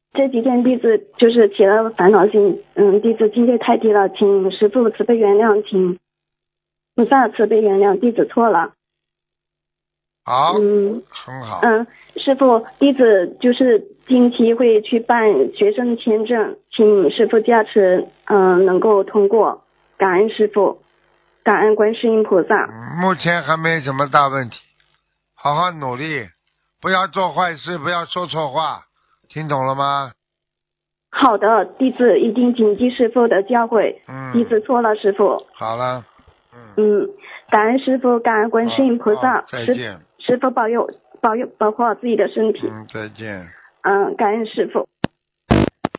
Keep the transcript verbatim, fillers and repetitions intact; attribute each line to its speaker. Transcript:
Speaker 1: 这几天弟子就是起了烦恼心，嗯，弟子境界太低了，请师父慈悲原谅，请菩萨慈悲原谅，弟子错了。
Speaker 2: 好，
Speaker 1: 嗯，
Speaker 2: 很好。
Speaker 1: 嗯，师父，弟子就是近期会去办学生签证，请师父加持，嗯、能够通过。感恩师父，感恩观世音菩萨。
Speaker 2: 嗯目前还没什么大问题，好好努力，不要做坏事，不要说错话，听懂了吗？
Speaker 1: 好的，弟子一定谨记师父的教诲。
Speaker 2: 嗯，
Speaker 1: 弟子错了，师父。
Speaker 2: 好了，嗯，
Speaker 1: 嗯，感恩师父，感恩观世音菩萨。
Speaker 2: 好好再
Speaker 1: 师
Speaker 2: 见。
Speaker 1: 师父保佑保佑保护好自己的身体。
Speaker 2: 嗯，再见。
Speaker 1: 嗯，感恩师父。